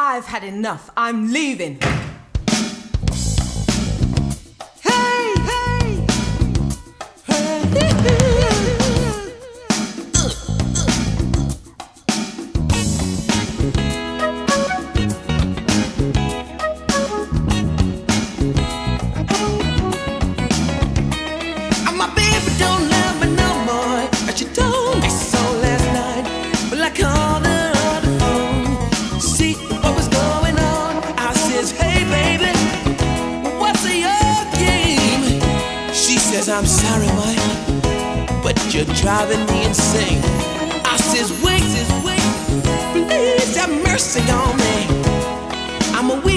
I've had enough. I'm leaving. Hey, hey, hey. My baby don't love me no more. She told me so last night. Well, I called her on the phone, see what was going on. I says, hey baby, what's your game? She says, I'm sorry, Mike, but you're driving me insane. I says, wait, please have mercy on me. I'm a weak